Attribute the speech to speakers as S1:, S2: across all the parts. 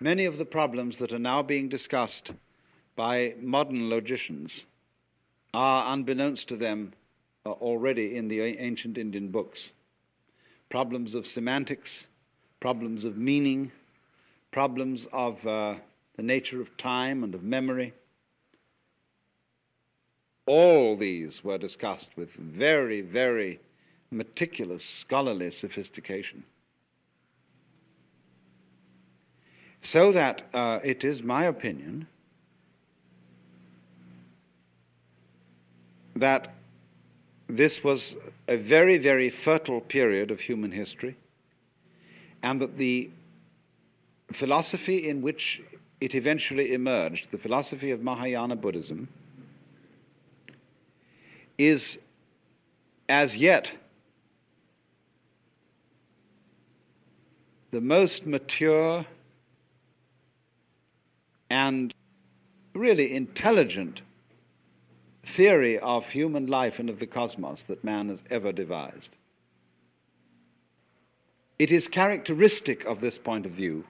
S1: many of the problems that are now being discussed by modern logicians are, unbeknownst to them, already in the ancient Indian books. Problems of semantics, problems of meaning, problems of the nature of time and of memory. All these were discussed with very, very meticulous scholarly sophistication. So that it is my opinion that this was a very, very fertile period of human history, and that the philosophy in which it eventually emerged, the philosophy of Mahayana Buddhism, is as yet the most mature and really intelligent theory of human life and of the cosmos that man has ever devised. It is characteristic of this point of view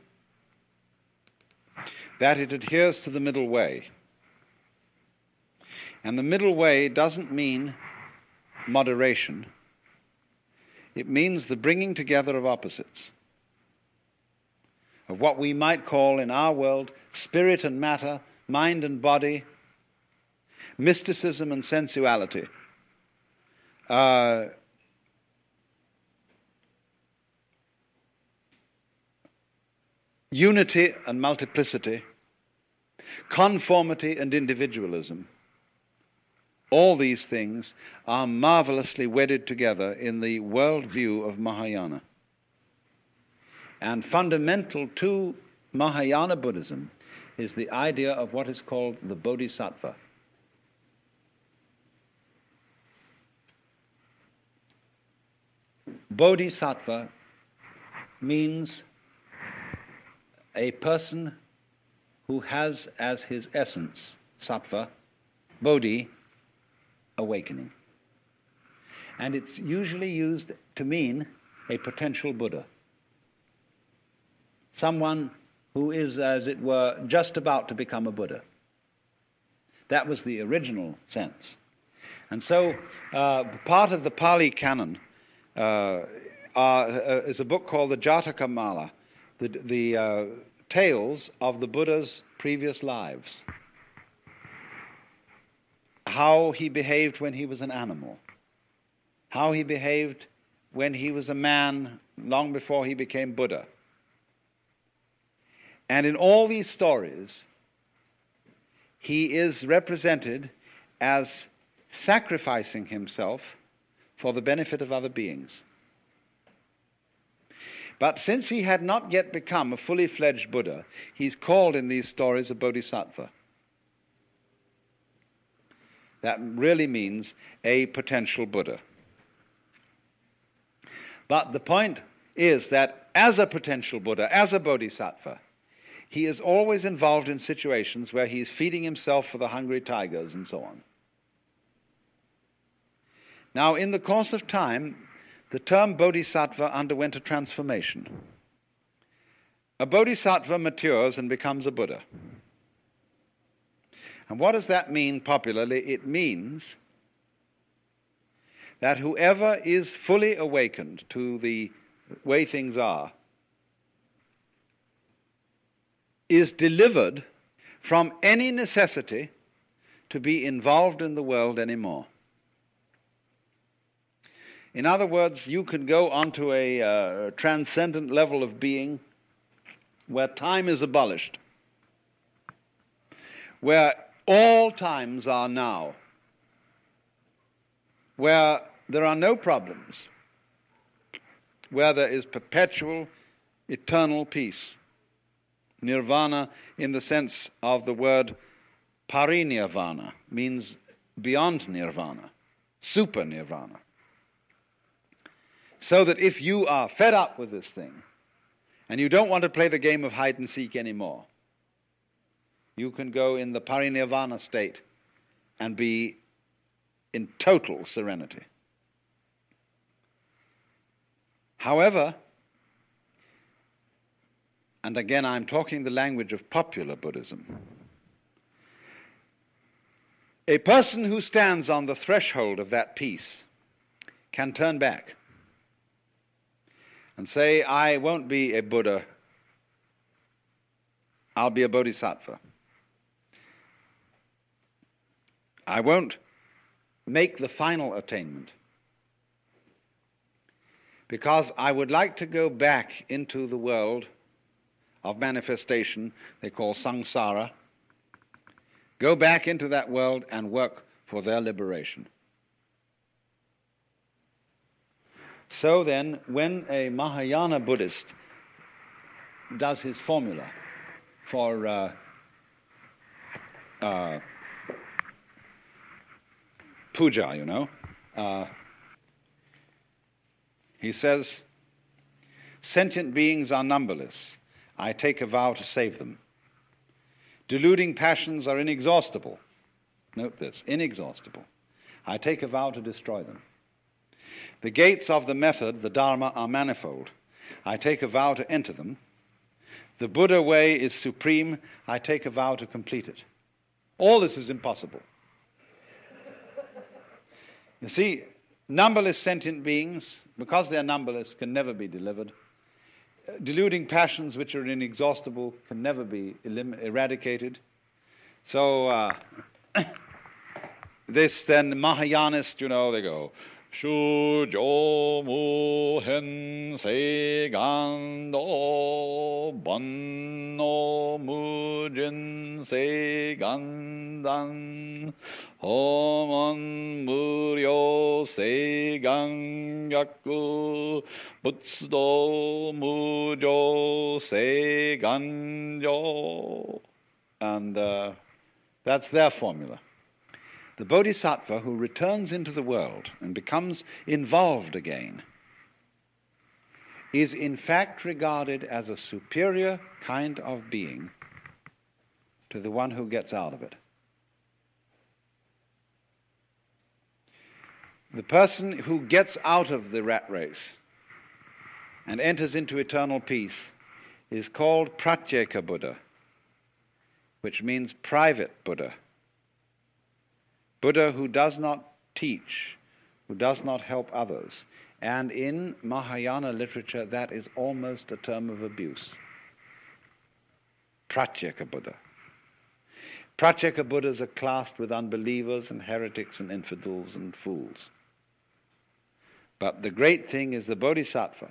S1: that it adheres to the middle way. And the middle way doesn't mean moderation. It means the bringing together of opposites, of what we might call in our world spirit and matter, mind and body, mysticism and sensuality, unity and multiplicity, conformity and individualism. All these things are marvelously wedded together in the worldview of Mahayana. And fundamental to Mahayana Buddhism is the idea of what is called the Bodhisattva. Bodhisattva means a person who has as his essence, sattva, bodhi, awakening. And it's usually used to mean a potential Buddha. Someone who is, as it were, just about to become a Buddha. That was the original sense. And so part of the Pali canon is a book called the Jataka Mala, the tales of the Buddha's previous lives. How he behaved when he was an animal. How he behaved when he was a man long before he became Buddha. And in all these stories, he is represented as sacrificing himself for the benefit of other beings. But since he had not yet become a fully fledged Buddha, he's called in these stories a bodhisattva. That really means a potential Buddha. But the point is that as a potential Buddha, as a bodhisattva, he is always involved in situations where he is feeding himself for the hungry tigers and so on. Now, in the course of time, the term bodhisattva underwent a transformation. A bodhisattva matures and becomes a Buddha. And what does that mean popularly? It means that whoever is fully awakened to the way things are is delivered from any necessity to be involved in the world anymore. In other words, you can go onto a transcendent level of being where time is abolished, where all times are now, where there are no problems, where there is perpetual, eternal peace. Nirvana, in the sense of the word parinirvana, means beyond nirvana, super nirvana. So that if you are fed up with this thing, and you don't want to play the game of hide and seek anymore, you can go in the parinirvana state and be in total serenity. However, and again I'm talking the language of popular Buddhism, a person who stands on the threshold of that peace can turn back and say, I won't be a Buddha, I'll be a Bodhisattva. I won't make the final attainment because I would like to go back into the world of manifestation they call samsara, go back into that world and work for their liberation. So then, when a Mahayana Buddhist does his formula for puja, he says, sentient beings are numberless. I take a vow to save them. Deluding passions are inexhaustible. Note this, inexhaustible. I take a vow to destroy them. The gates of the method, the Dharma, are manifold. I take a vow to enter them. The Buddha way is supreme. I take a vow to complete it. All this is impossible. You see, numberless sentient beings, because they are numberless, can never be delivered. Deluding passions which are inexhaustible can never be eradicated. So this then Mahayanist, they go, Shujo mu hen se gan do banno mu jin se gan dan homan muryo se gan gyaku butsudo mujo se gan jo. And that's their formula. The Bodhisattva who returns into the world and becomes involved again is in fact regarded as a superior kind of being to the one who gets out of it. The person who gets out of the rat race and enters into eternal peace is called Pratyeka Buddha, which means private Buddha. Buddha who does not teach, who does not help others. And in Mahayana literature, that is almost a term of abuse. Pratyeka Buddha. Pratyeka Buddhas are classed with unbelievers and heretics and infidels and fools. But the great thing is the Bodhisattva.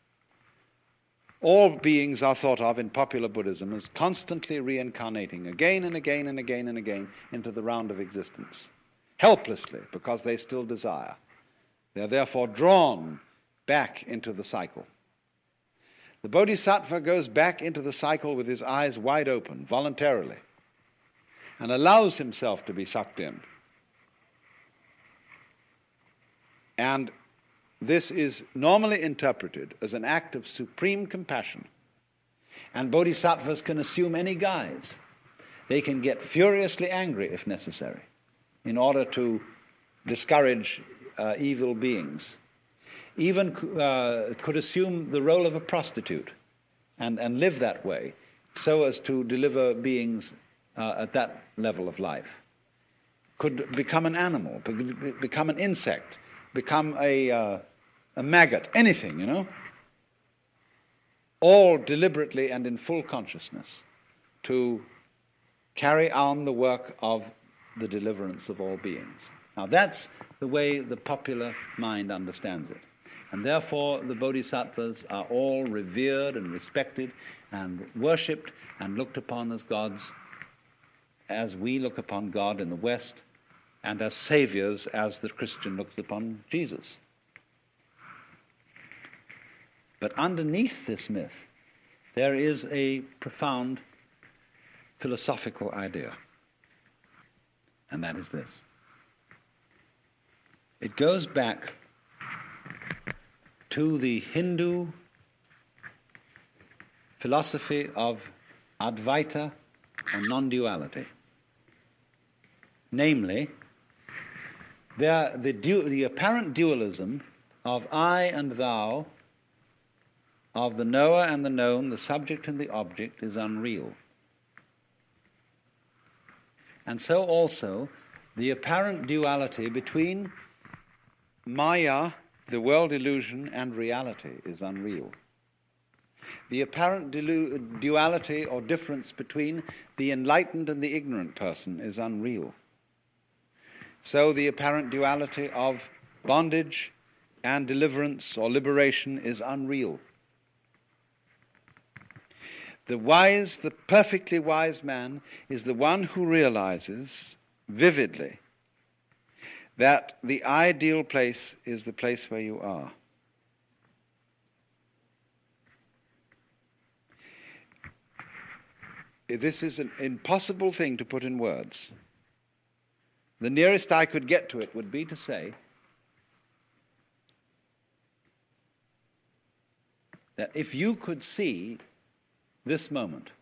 S1: All beings are thought of in popular Buddhism as constantly reincarnating again and again and again and again into the round of existence. Helplessly, because they still desire. They are therefore drawn back into the cycle. The Bodhisattva goes back into the cycle with his eyes wide open, voluntarily, and allows himself to be sucked in. And this is normally interpreted as an act of supreme compassion. And Bodhisattvas can assume any guise. They can get furiously angry if necessary, in order to discourage evil beings. Even could assume the role of a prostitute and live that way so as to deliver beings at that level of life. Could become an animal, become an insect, become a maggot, anything, all deliberately and in full consciousness to carry on the work of the deliverance of all beings. Now that's the way the popular mind understands it. And therefore the Bodhisattvas are all revered and respected and worshipped and looked upon as gods, as we look upon God in the West, and as saviors as the Christian looks upon Jesus. But underneath this myth, there is a profound philosophical idea. And that is this. It goes back to the Hindu philosophy of Advaita or non-duality. Namely, the apparent dualism of I and thou of the knower and the known, the subject and the object, is unreal. And so also the apparent duality between Maya, the world illusion, and reality is unreal. The apparent duality or difference between the enlightened and the ignorant person is unreal. So the apparent duality of bondage and deliverance or liberation is unreal. The wise, the perfectly wise man is the one who realizes vividly that the ideal place is the place where you are. This is an impossible thing to put in words. The nearest I could get to it would be to say that if you could see this moment,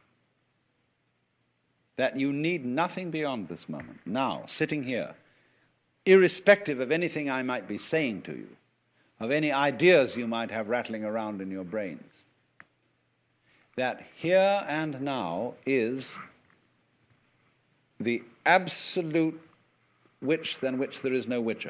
S1: that you need nothing beyond this moment, now, sitting here, irrespective of anything I might be saying to you, of any ideas you might have rattling around in your brains, that here and now is the absolute which than which there is no whicher.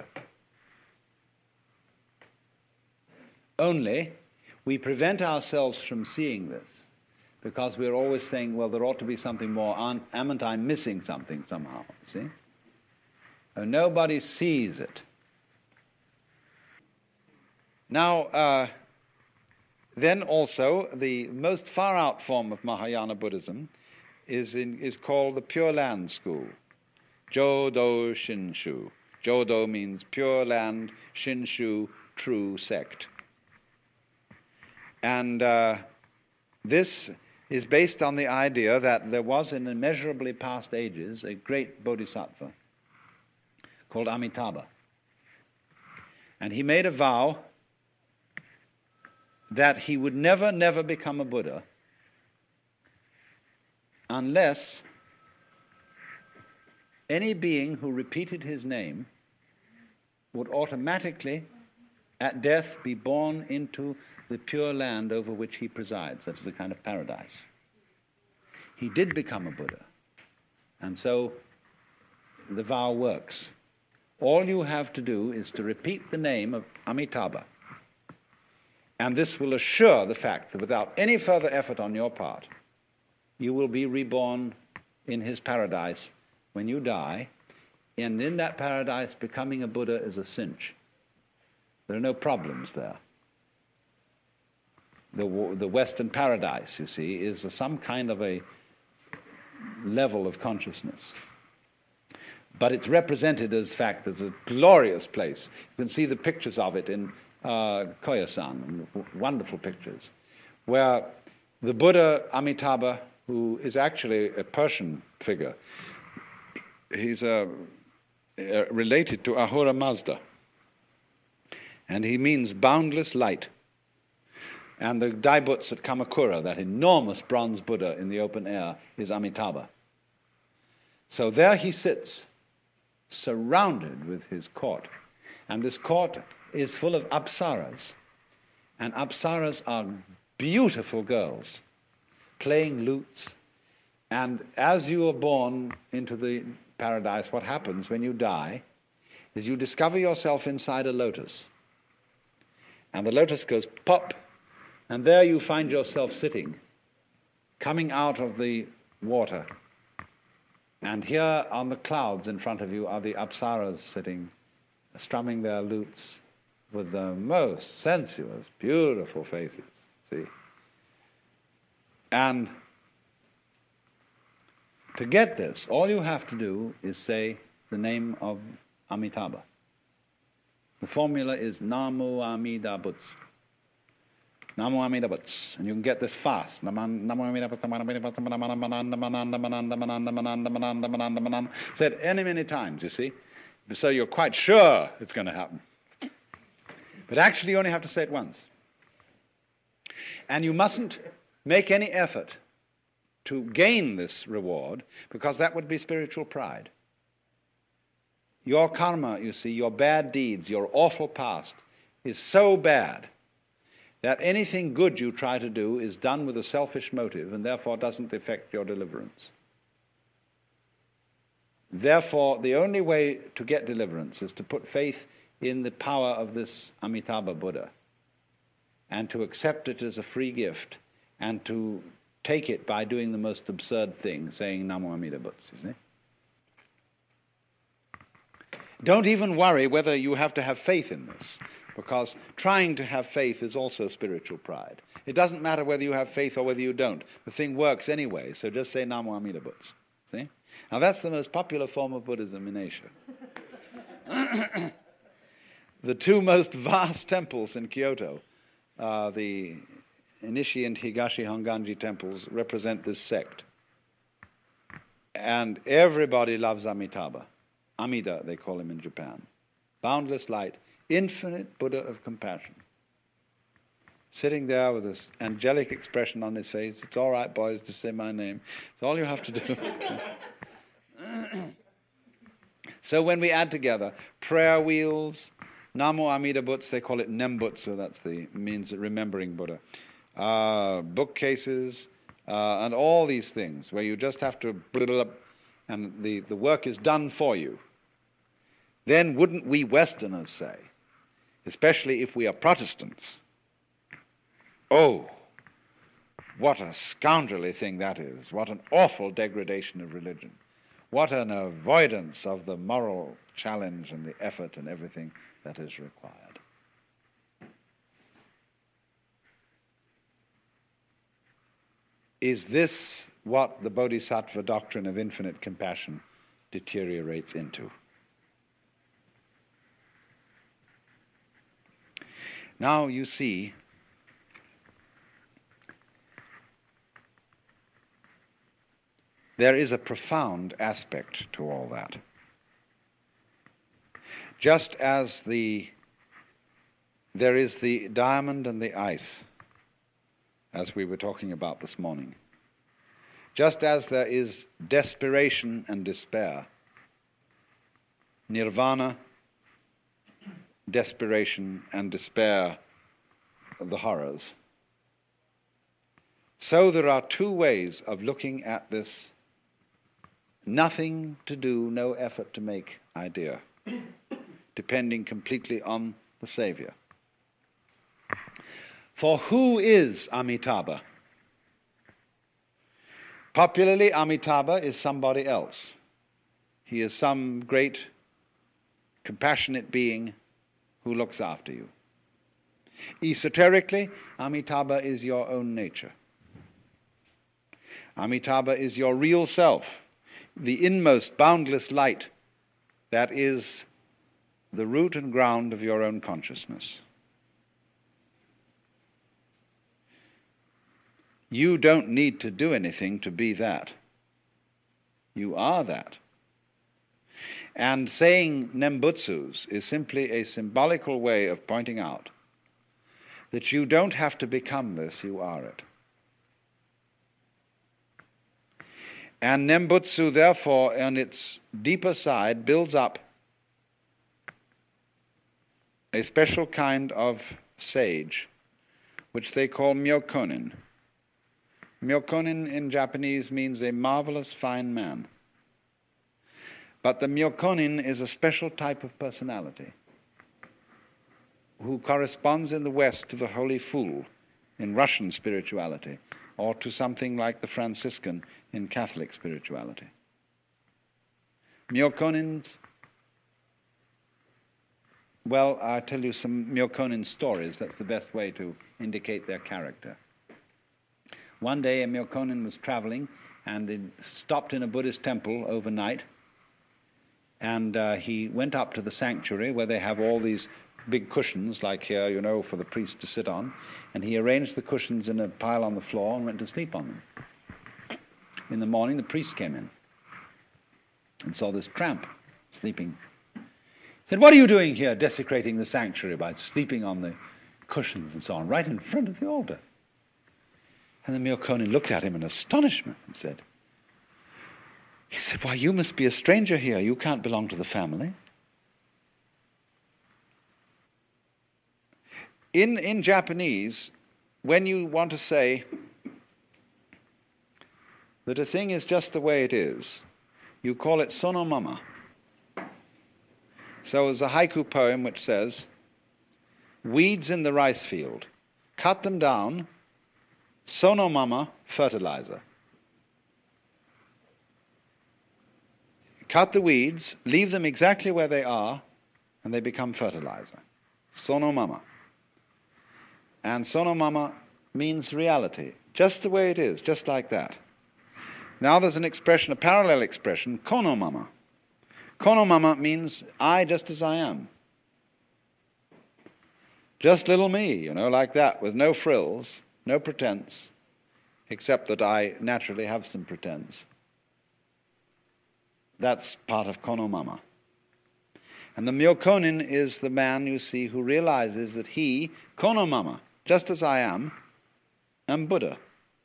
S1: Only we prevent ourselves from seeing this because we're always saying, well, there ought to be something more. Amn't I missing something somehow? See? Nobody sees it. Now, then also, the most far-out form of Mahayana Buddhism is called the Pure Land School, Jodo Shinshu. Jodo means pure land, Shinshu, true sect. And this is based on the idea that there was in immeasurably past ages a great bodhisattva called Amitabha. And he made a vow that he would never, never become a Buddha unless any being who repeated his name would automatically, at death, be born into the pure land over which he presides. That is a kind of paradise. He did become a Buddha, and so the vow works. All you have to do is to repeat the name of Amitabha, and this will assure the fact that without any further effort on your part, you will be reborn in his paradise when you die, and in that paradise becoming a Buddha is a cinch. There are no problems there. The Western paradise, you see, is some kind of a level of consciousness. But it's represented as fact as a glorious place. You can see the pictures of it in Koyasan, wonderful pictures, where the Buddha Amitabha, who is actually a Persian figure, he's related to Ahura Mazda, and he means boundless light. And the Daibuts at Kamakura, that enormous bronze Buddha in the open air, is Amitabha. So there he sits, surrounded with his court. And this court is full of apsaras. And apsaras are beautiful girls, playing lutes. And as you are born into the paradise, what happens when you die is you discover yourself inside a lotus. And the lotus goes pop, and there you find yourself sitting, coming out of the water. And here on the clouds in front of you are the apsaras sitting, strumming their lutes with the most sensuous, beautiful faces. See? And to get this, all you have to do is say the name of Amitabha. The formula is Namo Amida Butsu. Namo Amida Butsu. And you can get this fast. Said many times, you see. So you're quite sure it's going to happen. But actually you only have to say it once. And you mustn't make any effort to gain this reward, because that would be spiritual pride. Your karma, you see, your bad deeds, your awful past, is so bad that anything good you try to do is done with a selfish motive and therefore doesn't affect your deliverance. Therefore, the only way to get deliverance is to put faith in the power of this Amitabha Buddha and to accept it as a free gift and to take it by doing the most absurd thing, saying Namo Amida Butsu, you see? Don't even worry whether you have to have faith in this, because trying to have faith is also spiritual pride. It doesn't matter whether you have faith or whether you don't. The thing works anyway, so just say Namo Amida Butsu. See? Now that's the most popular form of Buddhism in Asia. The two most vast temples in Kyoto, the Inishi and Higashi Honganji temples, represent this sect. And everybody loves Amitabha. Amida, they call him in Japan. Boundless light, infinite Buddha of compassion. Sitting there with this angelic expression on his face. It's all right, boys, just say my name. It's all you have to do. So when we add together prayer wheels, Namo Amida Butsu, they call it Nembutsu, that's the means of remembering Buddha, bookcases, and all these things where you just have to and the work is done for you, then wouldn't we Westerners say, especially if we are Protestants, oh, what a scoundrelly thing that is, what an awful degradation of religion, what an avoidance of the moral challenge and the effort and everything that is required. Is this what the Bodhisattva doctrine of infinite compassion deteriorates into? Now you see, there is a profound aspect to all that. Just as there is the diamond and the ice, as we were talking about this morning, just as there is desperation and despair, nirvana, desperation and despair of the horrors, so there are two ways of looking at this nothing to do, no effort to make idea, depending completely on the Savior. For who is Amitabha? Popularly, Amitabha is somebody else. He is some great, compassionate being who looks after you. Esoterically, Amitabha is your own nature. Amitabha is your real self, the inmost boundless light that is the root and ground of your own consciousness. You don't need to do anything to be that. You are that. And saying Nembutsus is simply a symbolical way of pointing out that you don't have to become this, you are it. And Nembutsu, therefore, on its deeper side, builds up a special kind of sage, which they call Myokonin. Myokonin in Japanese means a marvelous fine man. But the Myokonin is a special type of personality who corresponds in the West to the Holy Fool in Russian spirituality, or to something like the Franciscan in Catholic spirituality. Myokonins, well, I'll tell you some Myokonin stories. That's the best way to indicate their character. One day a Myokonin was traveling and he stopped in a Buddhist temple overnight, and he went up to the sanctuary where they have all these big cushions, like here, you know, for the priest to sit on, and he arranged the cushions in a pile on the floor and went to sleep on them. In the morning, the priest came in and saw this tramp sleeping. He said, "What are you doing here, desecrating the sanctuary by sleeping on the cushions and so on, right in front of the altar?" And the Myokonin looked at him in astonishment and said, "Why, you must be a stranger here. You can't belong to the family." In Japanese, when you want to say that a thing is just the way it is, you call it sonomama. So there's a haiku poem which says, weeds in the rice field, cut them down, sonomama, fertilizer. Cut the weeds, leave them exactly where they are, and they become fertilizer. Sonomama. And sonomama means reality, just the way it is, just like that. Now there's an expression, a parallel expression, konomama. Konomama means I just as I am. Just little me, like that, with no frills, no pretense, except that I naturally have some pretense. That's part of konomama. And the myokonin is the man, you see, who realizes that he, konomama, just as I am Buddha,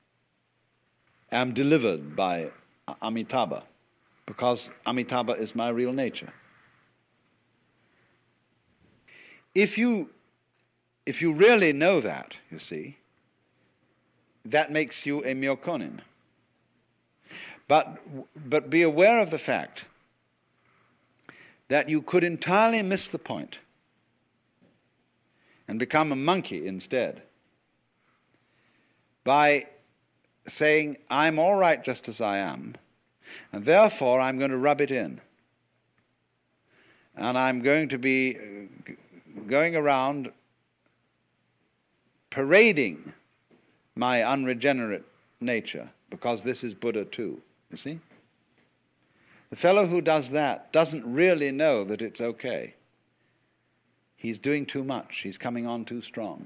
S1: am delivered by Amitabha, because Amitabha is my real nature. If you really know that, you see, that makes you a myokonin. But be aware of the fact that you could entirely miss the point and become a monkey instead by saying, I'm all right just as I am, and therefore I'm going to rub it in. And I'm going to be going around parading my unregenerate nature, because this is Buddha too, you see? The fellow who does that doesn't really know that it's okay. He's doing too much. He's coming on too strong.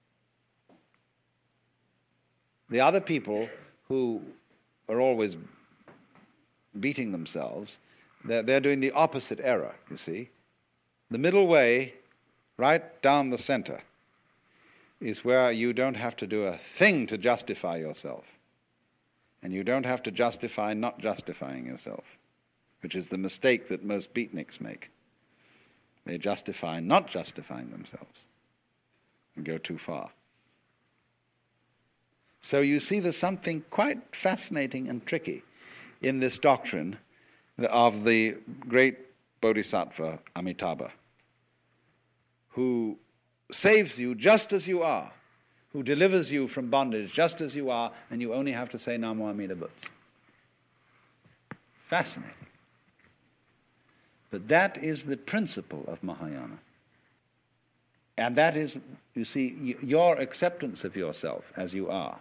S1: The other people who are always beating themselves, they're doing the opposite error, you see. The middle way, right down the center, is where you don't have to do a thing to justify yourself. And you don't have to justify not justifying yourself, which is the mistake that most beatniks make. They justify not justifying themselves and go too far. So you see there's something quite fascinating and tricky in this doctrine of the great Bodhisattva Amitabha, who saves you just as you are, who delivers you from bondage just as you are, and you only have to say Namo Amida Butsu. Fascinating. But that is the principle of Mahayana. And that is, you see, your acceptance of yourself as you are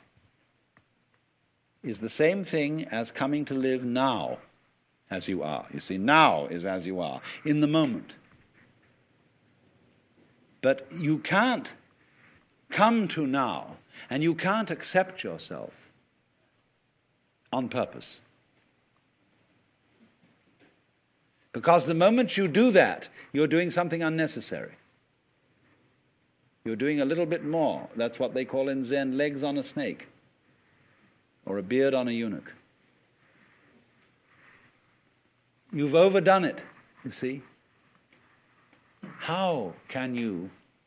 S1: is the same thing as coming to live now as you are. You see, now is as you are, in the moment. But you can't come to now, and you can't accept yourself on purpose. Because the moment you do that, you're doing something unnecessary. You're doing a little bit more. That's what they call in Zen legs on a snake, or a beard on a eunuch. You've overdone it, you see. How can you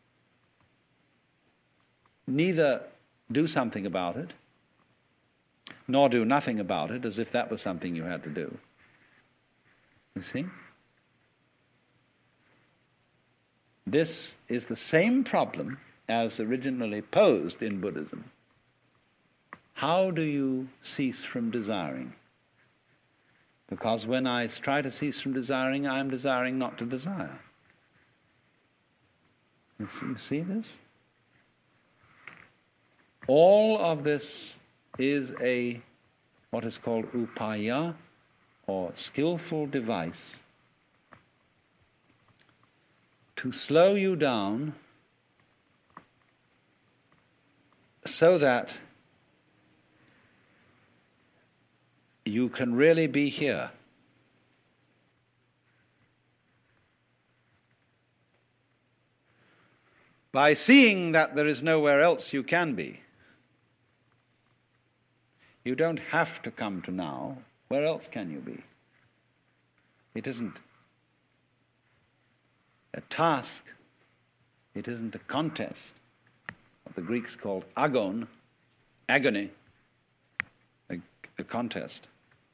S1: neither do something about it, nor do nothing about it, as if that was something you had to do? You see? This is the same problem as originally posed in Buddhism. How do you cease from desiring? Because when I try to cease from desiring, I'm desiring not to desire. You see this? All of this is what is called upaya, or skillful device, to slow you down so that you can really be here. By seeing that there is nowhere else you can be. You don't have to come to now. Where else can you be? It isn't a task. It isn't a contest. what the Greeks called agon, agony, a contest.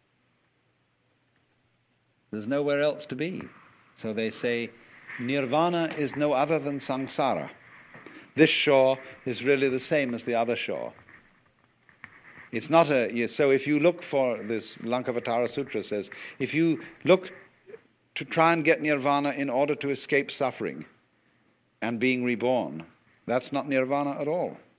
S1: There's nowhere else to be. So they say, nirvana is no other than samsara. This shore is really the same as the other shore. It's not so if you look for this, Lankavatara Sutra says, if you look to try and get nirvana in order to escape suffering and being reborn, that's not nirvana at all.